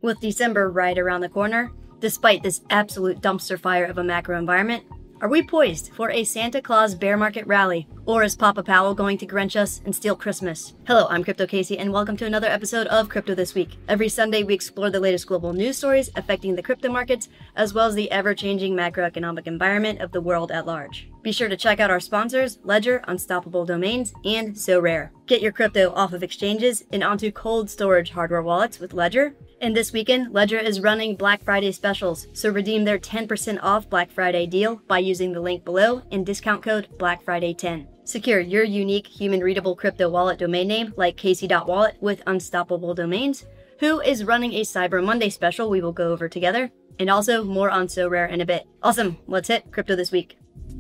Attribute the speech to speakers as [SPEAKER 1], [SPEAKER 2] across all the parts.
[SPEAKER 1] With December right around the corner, despite this absolute dumpster fire of a macro environment, are we poised for a Santa Claus bear market rally? Or is Papa Powell going to Grinch us and steal Christmas? Hello, I'm Crypto Casey and welcome to another episode of Crypto This Week. Every Sunday we explore the latest global news stories affecting the crypto markets, as well as the ever-changing macroeconomic environment of the world at large. Be sure to check out our sponsors, Ledger, Unstoppable Domains, and Sorare. Get your crypto off of exchanges and onto cold storage hardware wallets with Ledger. And this weekend, Ledger is running Black Friday specials, so redeem their 10% off Black Friday deal by using the link below and discount code BLACKFRIDAY10. Secure your unique human-readable crypto wallet domain name like Casey.wallet with Unstoppable Domains, who is running a Cyber Monday special we will go over together, and also more on Sorare in a bit. Awesome, let's hit Crypto This Week.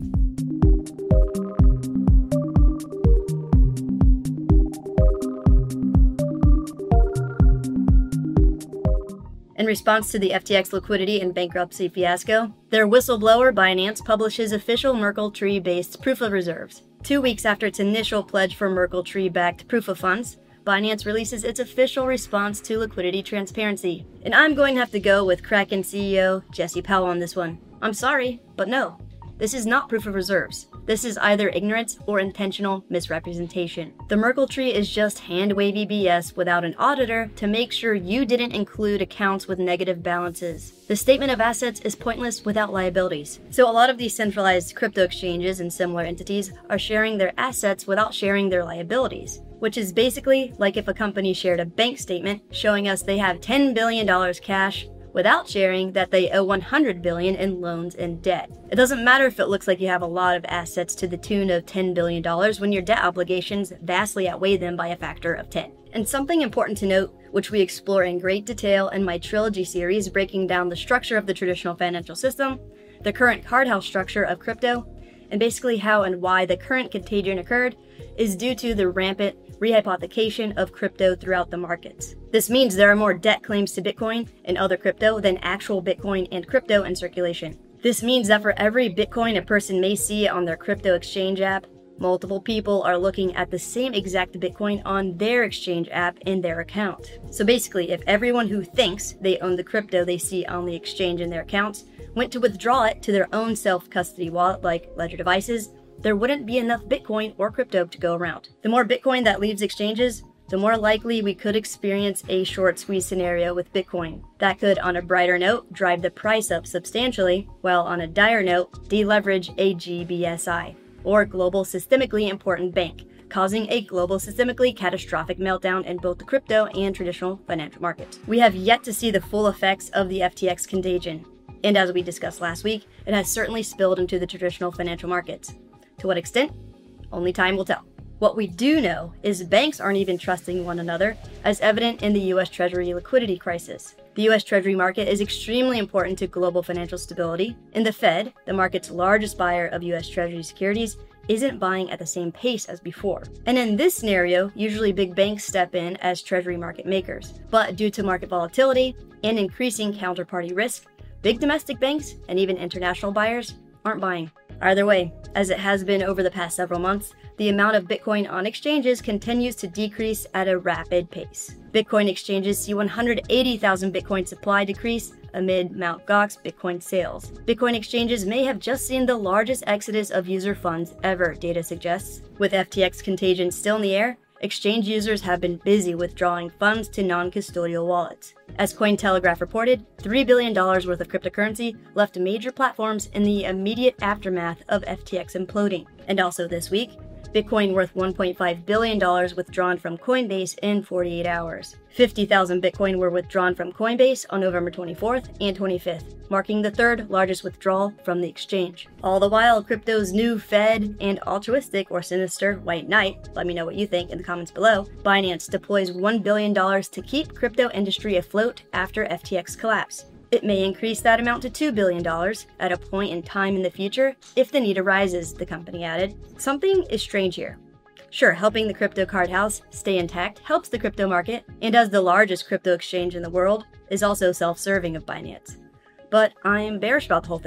[SPEAKER 1] In response to the FTX liquidity and bankruptcy fiasco, their whistleblower Binance publishes official Merkle Tree-based proof of reserves. 2 weeks after its initial pledge for Merkle Tree-backed proof of funds, Binance releases its official response to liquidity transparency. And I'm going to have to go with Kraken CEO Jesse Powell on this one. I'm sorry, but no. This is not proof of reserves. This is either ignorance or intentional misrepresentation. The Merkle Tree is just hand-wavy BS without an auditor to make sure you didn't include accounts with negative balances. The statement of assets is pointless without liabilities. So a lot of these centralized crypto exchanges and similar entities are sharing their assets without sharing their liabilities, which is basically like if a company shared a bank statement showing us they have $10 billion cash without sharing that they owe $100 billion in loans and debt. It doesn't matter if it looks like you have a lot of assets to the tune of $10 billion when your debt obligations vastly outweigh them by a factor of 10. And something important to note, which we explore in great detail in my Trilogy series breaking down the structure of the traditional financial system, the current card house structure of crypto, and basically how and why the current contagion occurred, is due to the rampant rehypothecation of crypto throughout the markets. This means there are more debt claims to Bitcoin and other crypto than actual Bitcoin and crypto in circulation. This means that for every Bitcoin a person may see on their crypto exchange app, multiple people are looking at the same exact Bitcoin on their exchange app in their account. So basically, if everyone who thinks they own the crypto they see on the exchange in their accounts went to withdraw it to their own self-custody wallet like Ledger devices, there wouldn't be enough Bitcoin or crypto to go around. The more Bitcoin that leaves exchanges, the more likely we could experience a short squeeze scenario with Bitcoin. That could, on a brighter note, drive the price up substantially, while on a dire note, deleverage a GBSI, or Global Systemically Important Bank, causing a global systemically catastrophic meltdown in both the crypto and traditional financial markets. We have yet to see the full effects of the FTX contagion, and as we discussed last week, it has certainly spilled into the traditional financial markets. To what extent? Only time will tell. What we do know is banks aren't even trusting one another, as evident in the US Treasury liquidity crisis. The US Treasury market is extremely important to global financial stability, and the Fed, the market's largest buyer of US Treasury securities, isn't buying at the same pace as before. And in this scenario, usually big banks step in as Treasury market makers. But due to market volatility and increasing counterparty risk, big domestic banks and even international buyers aren't buying. Either way, as it has been over the past several months, the amount of Bitcoin on exchanges continues to decrease at a rapid pace. Bitcoin exchanges see 180,000 Bitcoin supply decrease amid Mt. Gox Bitcoin sales. Bitcoin exchanges may have just seen the largest exodus of user funds ever, data suggests. With FTX contagion still in the air, exchange users have been busy withdrawing funds to non-custodial wallets. As Cointelegraph reported, $3 billion worth of cryptocurrency left major platforms in the immediate aftermath of FTX imploding. And also this week, Bitcoin worth $1.5 billion withdrawn from Coinbase in 48 hours. 50,000 Bitcoin were withdrawn from Coinbase on November 24th and 25th, marking the third largest withdrawal from the exchange. All the while, crypto's new Fed and altruistic or sinister white knight, let me know what you think in the comments below, Binance deploys $1 billion to keep crypto industry afloat after FTX collapse. It may increase that amount to $2 billion at a point in time in the future if the need arises, the company added. Something is strange here. Sure, helping the crypto card house stay intact helps the crypto market, and as the largest crypto exchange in the world, is also self-serving of Binance. But I'm bearish about the whole thing.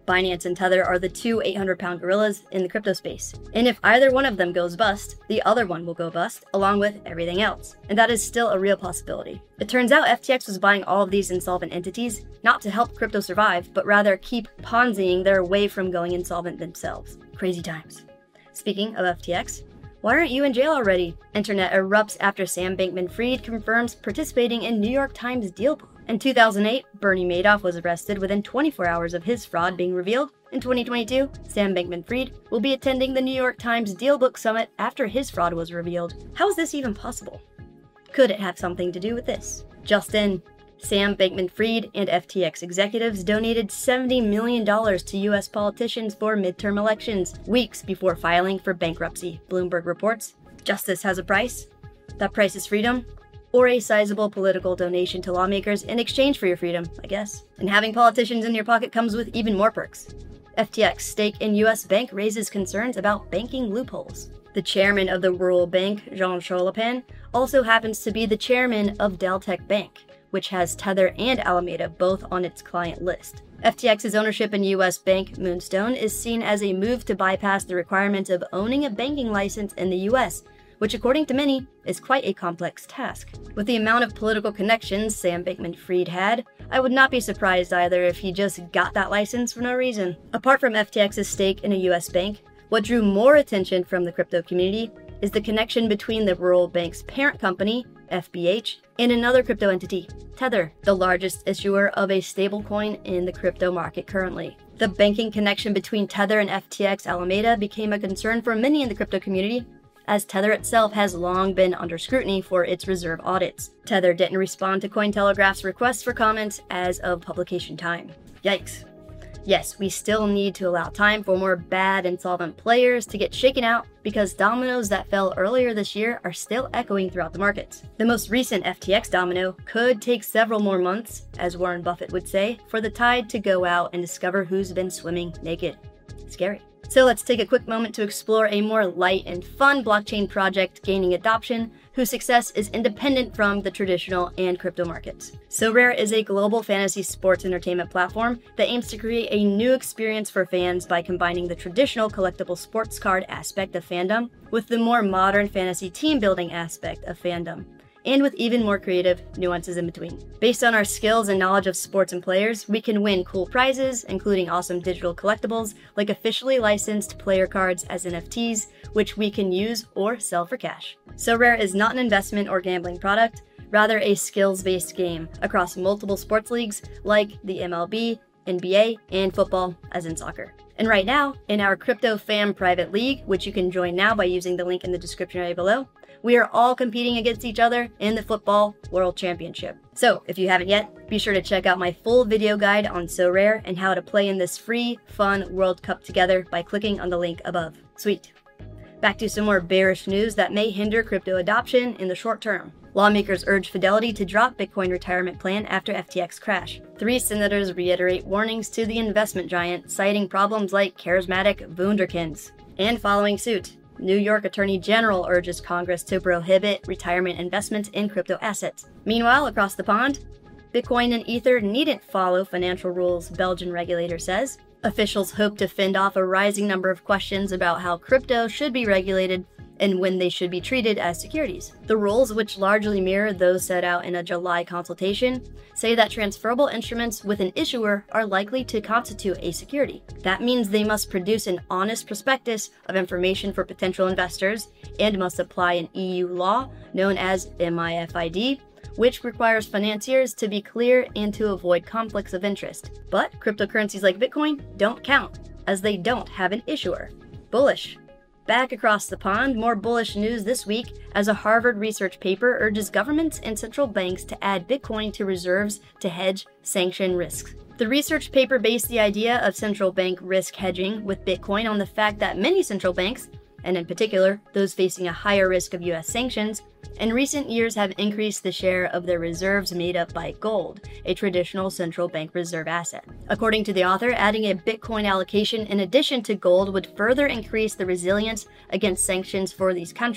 [SPEAKER 1] Binance and Tether are the two 800-pound gorillas in the crypto space. And if either one of them goes bust, the other one will go bust, along with everything else. And that is still a real possibility. It turns out FTX was buying all of these insolvent entities, not to help crypto survive, but rather keep Ponziing their way from going insolvent themselves. Crazy times. Speaking of FTX, why aren't you in jail already? Internet erupts after Sam Bankman-Fried confirms participating in New York Times deal book. In 2008, Bernie Madoff was arrested within 24 hours of his fraud being revealed. In 2022, Sam Bankman-Fried will be attending the New York Times Deal Book Summit after his fraud was revealed. How is this even possible? Could it have something to do with this? Just in, Sam Bankman-Fried and FTX executives donated $70 million to U.S. politicians for midterm elections, weeks before filing for bankruptcy, Bloomberg reports. Justice has a price. That price is freedom, or a sizable political donation to lawmakers in exchange for your freedom, I guess. And having politicians in your pocket comes with even more perks. FTX stake in U.S. bank raises concerns about banking loopholes. The chairman of the Rural Bank, Jean-Charles Lepin, also happens to be the chairman of Deltec Bank, which has Tether and Alameda both on its client list. FTX's ownership in U.S. bank Moonstone is seen as a move to bypass the requirement of owning a banking license in the U.S., which according to many is quite a complex task. With the amount of political connections Sam Bankman-Fried had, I would not be surprised either if he just got that license for no reason. Apart from FTX's stake in a US bank, what drew more attention from the crypto community is the connection between the Rural Bank's parent company, FBH, and another crypto entity, Tether, the largest issuer of a stablecoin in the crypto market currently. The banking connection between Tether and FTX Alameda became a concern for many in the crypto community, as Tether itself has long been under scrutiny for its reserve audits. Tether didn't respond to Cointelegraph's requests for comments as of publication time. Yikes. Yes, we still need to allow time for more bad insolvent players to get shaken out because dominoes that fell earlier this year are still echoing throughout the markets. The most recent FTX domino could take several more months, as Warren Buffett would say, for the tide to go out and discover who's been swimming naked. Scary. So let's take a quick moment to explore a more light and fun blockchain project gaining adoption whose success is independent from the traditional and crypto markets. Sorare is a global fantasy sports entertainment platform that aims to create a new experience for fans by combining the traditional collectible sports card aspect of fandom with the more modern fantasy team building aspect of fandom, and with even more creative nuances in between. Based on our skills and knowledge of sports and players, we can win cool prizes, including awesome digital collectibles like officially licensed player cards as NFTs, which we can use or sell for cash. Sorare is not an investment or gambling product, rather a skills-based game across multiple sports leagues like the MLB, NBA, and football, as in soccer. And right now, in our Crypto Fam private league, which you can join now by using the link in the description area below, we are all competing against each other in the Football World Championship. So, if you haven't yet, be sure to check out my full video guide on Sorare and how to play in this free, fun World Cup together by clicking on the link above. Sweet. Back to some more bearish news that may hinder crypto adoption in the short term. Lawmakers urge Fidelity to drop Bitcoin retirement plan after FTX crash. 3 senators reiterate warnings to the investment giant, citing problems like charismatic wunderkinds. And following suit, New York Attorney General urges Congress to prohibit retirement investments in crypto assets. Meanwhile, across the pond, Bitcoin and Ether needn't follow financial rules, Belgian regulator says. Officials hope to fend off a rising number of questions about how crypto should be regulated and when they should be treated as securities. The rules, which largely mirror those set out in a July consultation, say that transferable instruments with an issuer are likely to constitute a security. That means they must produce an honest prospectus of information for potential investors and must apply an EU law known as MiFID, which requires financiers to be clear and to avoid conflicts of interest. But cryptocurrencies like Bitcoin don't count, as they don't have an issuer. Bullish. Back across the pond, more bullish news this week as a Harvard research paper urges governments and central banks to add Bitcoin to reserves to hedge sanction risks. The research paper based the idea of central bank risk hedging with Bitcoin on the fact that many central banks, and in particular those facing a higher risk of US sanctions, in recent years have increased the share of their reserves made up by gold, a traditional central bank reserve asset. According to the author, adding a Bitcoin allocation in addition to gold would further increase the resilience against sanctions for these countries.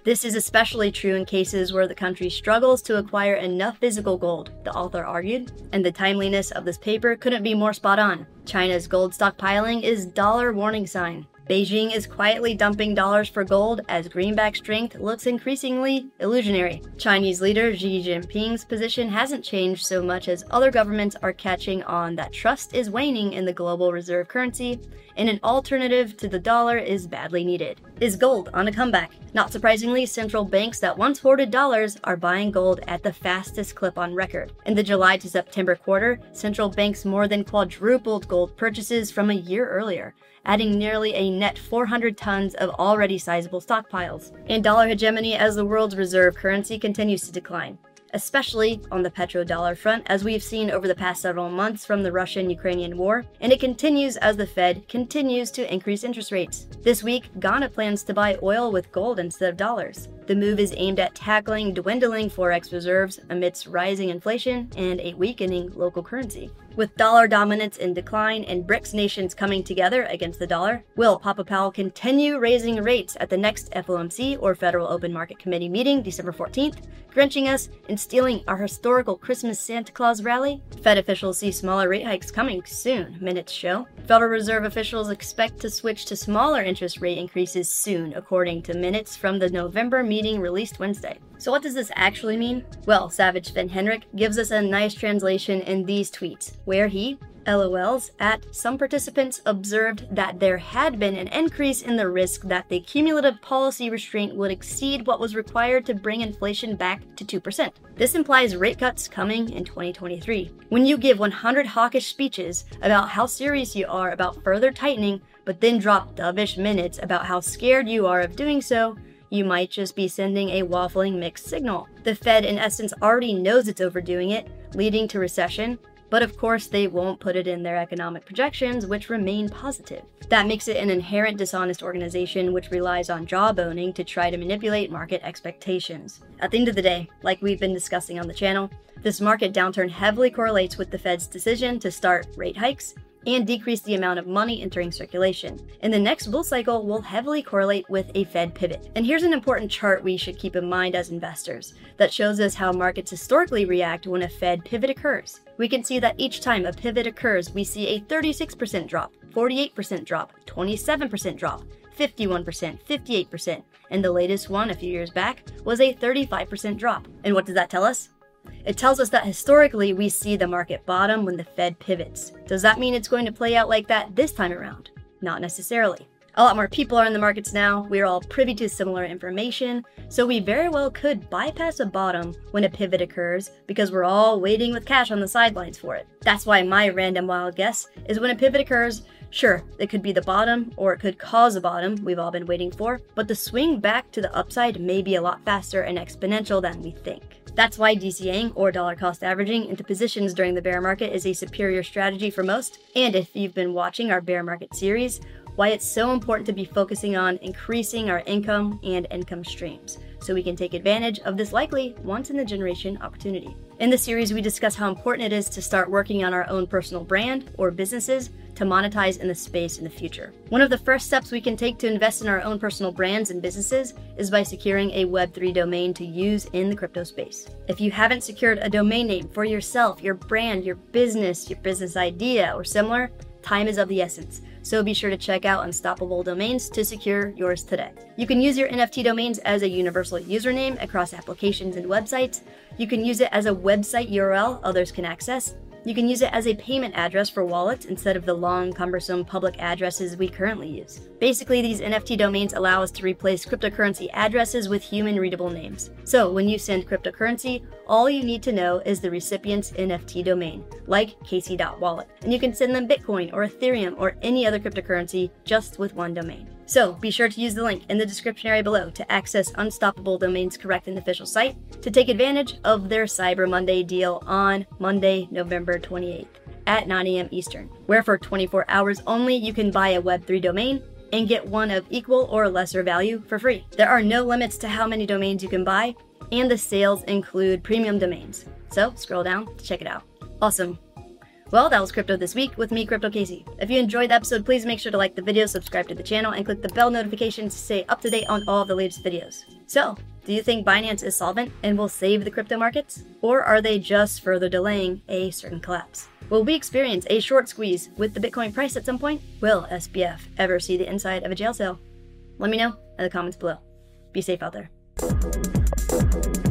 [SPEAKER 1] This is especially true in cases where the country struggles to acquire enough physical gold, the author argued, and the timeliness of this paper couldn't be more spot on. China's gold stockpiling is dollar warning sign. Beijing is quietly dumping dollars for gold as greenback strength looks increasingly illusionary. Chinese leader Xi Jinping's position hasn't changed so much as other governments are catching on that trust is waning in the global reserve currency, and an alternative to the dollar is badly needed. Is gold on a comeback? Not surprisingly, central banks that once hoarded dollars are buying gold at the fastest clip on record. In the July to September quarter, central banks more than quadrupled gold purchases from a year earlier, adding nearly a net 400 tons of already sizable stockpiles. And dollar hegemony as the world's reserve currency continues to decline, especially on the petrodollar front, as we've seen over the past several months from the Russian-Ukrainian war, and it continues as the Fed continues to increase interest rates. This week, Ghana plans to buy oil with gold instead of dollars. The move is aimed at tackling dwindling forex reserves amidst rising inflation and a weakening local currency. With dollar dominance in decline and BRICS nations coming together against the dollar, will Papa Powell continue raising rates at the next FOMC or Federal Open Market Committee meeting December 14th, drenching us and stealing our historical Christmas Santa Claus rally? Fed officials see smaller rate hikes coming soon, minutes show. Federal Reserve officials expect to switch to smaller interest rate increases soon, according to minutes from the November meeting released Wednesday. So what does this actually mean? Well, Savage Finn Henrik gives us a nice translation in these tweets, where he, LOLs, at some participants observed that there had been an increase in the risk that the cumulative policy restraint would exceed what was required to bring inflation back to 2%. This implies rate cuts coming in 2023. When you give 100 hawkish speeches about how serious you are about further tightening, but then drop dovish minutes about how scared you are of doing so, you might just be sending a waffling mixed signal. The Fed, in essence, already knows it's overdoing it, leading to recession, but of course they won't put it in their economic projections, which remain positive. That makes it an inherent dishonest organization which relies on jawboning to try to manipulate market expectations. At the end of the day, like we've been discussing on the channel, this market downturn heavily correlates with the Fed's decision to start rate hikes and decrease the amount of money entering circulation. And the next bull cycle will heavily correlate with a Fed pivot. And here's an important chart we should keep in mind as investors that shows us how markets historically react when a Fed pivot occurs. We can see that each time a pivot occurs, we see a 36% drop, 48% drop, 27% drop, 51%, 58%, and the latest one a few years back was a 35% drop. And what does that tell us? It tells us that historically we see the market bottom when the Fed pivots. Does that mean it's going to play out like that this time around? Not necessarily. A lot more people are in the markets now, we're all privy to similar information, so we very well could bypass a bottom when a pivot occurs because we're all waiting with cash on the sidelines for it. That's why my random wild guess is when a pivot occurs, sure, it could be the bottom or it could cause a bottom we've all been waiting for, but the swing back to the upside may be a lot faster and exponential than we think. That's why DCAing, or dollar cost averaging, into positions during the bear market is a superior strategy for most, and if you've been watching our bear market series, why it's so important to be focusing on increasing our income and income streams, so we can take advantage of this likely once-in-a-generation opportunity. In this series, we discuss how important it is to start working on our own personal brand or businesses to monetize in the space in the future. One of the first steps we can take to invest in our own personal brands and businesses is by securing a Web3 domain to use in the crypto space. If you haven't secured a domain name for yourself, your brand, your business idea, or similar, time is of the essence. So be sure to check out Unstoppable Domains to secure yours today. You can use your NFT domains as a universal username across applications and websites. You can use it as a website URL others can access. You can use it as a payment address for wallets instead of the long, cumbersome public addresses we currently use. Basically, these NFT domains allow us to replace cryptocurrency addresses with human-readable names. So when you send cryptocurrency, all you need to know is the recipient's NFT domain, like Casey.wallet, and you can send them Bitcoin or Ethereum or any other cryptocurrency just with one domain. So be sure to use the link in the description area below to access Unstoppable Domains Correct and official site to take advantage of their Cyber Monday deal on Monday, November 28th at 9 a.m. Eastern, where for 24 hours only you can buy a Web3 domain and get one of equal or lesser value for free. There are no limits to how many domains you can buy, and the sales include premium domains. So scroll down to check it out. Awesome. Well, that was Crypto This Week with me, Crypto Casey. If you enjoyed the episode, please make sure to like the video, subscribe to the channel, and click the bell notification to stay up to date on all of the latest videos. So, do you think Binance is solvent and will save the crypto markets? Or are they just further delaying a certain collapse? Will we experience a short squeeze with the Bitcoin price at some point? Will SBF ever see the inside of a jail cell? Let me know in the comments below. Be safe out there.